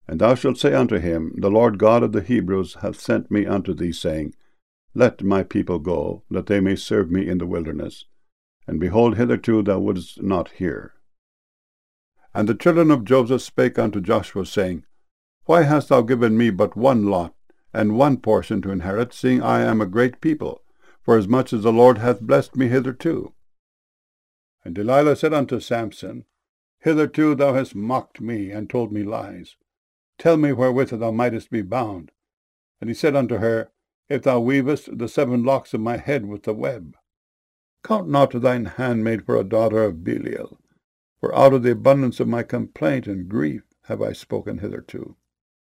And thou shalt say unto him, The Lord God of the Hebrews hath sent me unto thee, saying, Let my people go, that they may serve me in the wilderness. And behold, hitherto thou wouldest not hear. And the children of Joseph spake unto Joshua, saying, Why hast thou given me but one lot, and one portion to inherit, seeing I am a great people, forasmuch as the Lord hath blessed me hitherto? And Delilah said unto Samson, Hitherto thou hast mocked me, and told me lies. Tell me wherewith thou mightest be bound. And he said unto her, If thou weavest the 7 locks of my head with the web. Count not thine handmaid for a daughter of Belial, for out of the abundance of my complaint and grief have I spoken hitherto.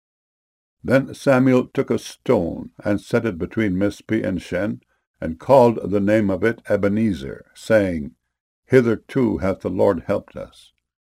Then Samuel took a stone, and set it between Mizpeh and Shen, and called the name of it Ebenezer, saying, Hitherto hath the Lord helped us.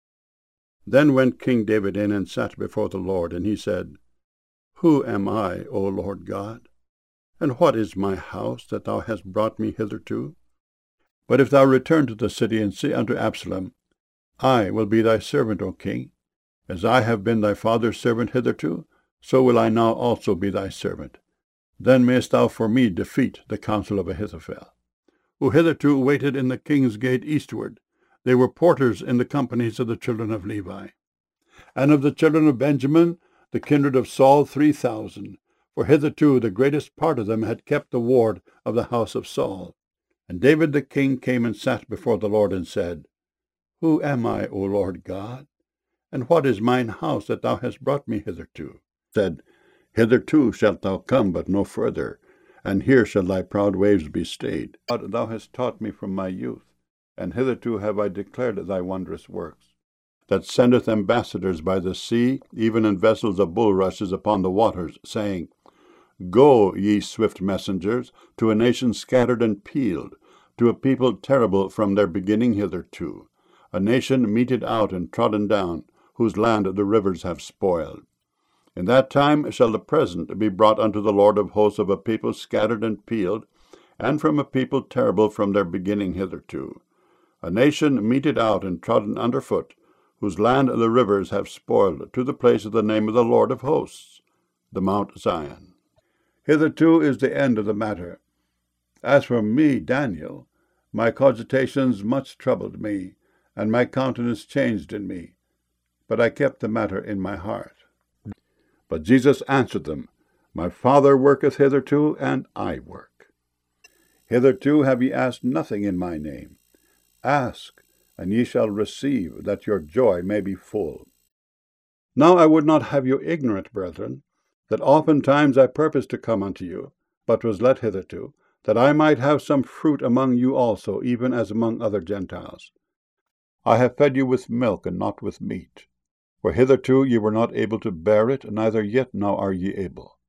Then went King David in and sat before the Lord, and he said, Who am I, O Lord God? And what is my house, that thou hast brought me hitherto? But if thou return to the city, and say unto Absalom, I will be thy servant, O king. As I have been thy father's servant hitherto, so will I now also be thy servant. Then mayest thou for me defeat the counsel of Ahithophel, who hitherto waited in the king's gate eastward. They were porters in the companies of the children of Levi. And of the children of Benjamin, the kindred of Saul, 3,000. For hitherto the greatest part of them had kept the ward of the house of Saul. And David the king came and sat before the Lord, and said, Who am I, O Lord God? And what is mine house, that thou hast brought me hitherto? Said, Hitherto shalt thou come, but no further, and here shall thy proud waves be stayed. Thou hast taught me from my youth, and hitherto have I declared thy wondrous works, that sendeth ambassadors by the sea, even in vessels of bulrushes upon the waters, saying, Go, ye swift messengers, to a nation scattered and peeled, to a people terrible from their beginning hitherto, a nation meted out and trodden down, whose land the rivers have spoiled. In that time shall the present be brought unto the Lord of hosts of a people scattered and peeled, and from a people terrible from their beginning hitherto, a nation meted out and trodden under foot, whose land the rivers have spoiled, to the place of the name of the Lord of hosts, the Mount Zion. Hitherto is the end of the matter. As for me, Daniel, my cogitations much troubled me, and my countenance changed in me, but I kept the matter in my heart. But Jesus answered them, My Father worketh hitherto, and I work. Hitherto have ye asked nothing in my name. Ask, and ye shall receive, that your joy may be full. Now I would not have you ignorant, brethren, that oftentimes I purposed to come unto you, but was let hitherto, that I might have some fruit among you also, even as among other Gentiles. I have fed you with milk, and not with meat. For hitherto ye were not able to bear it, neither yet now are ye able.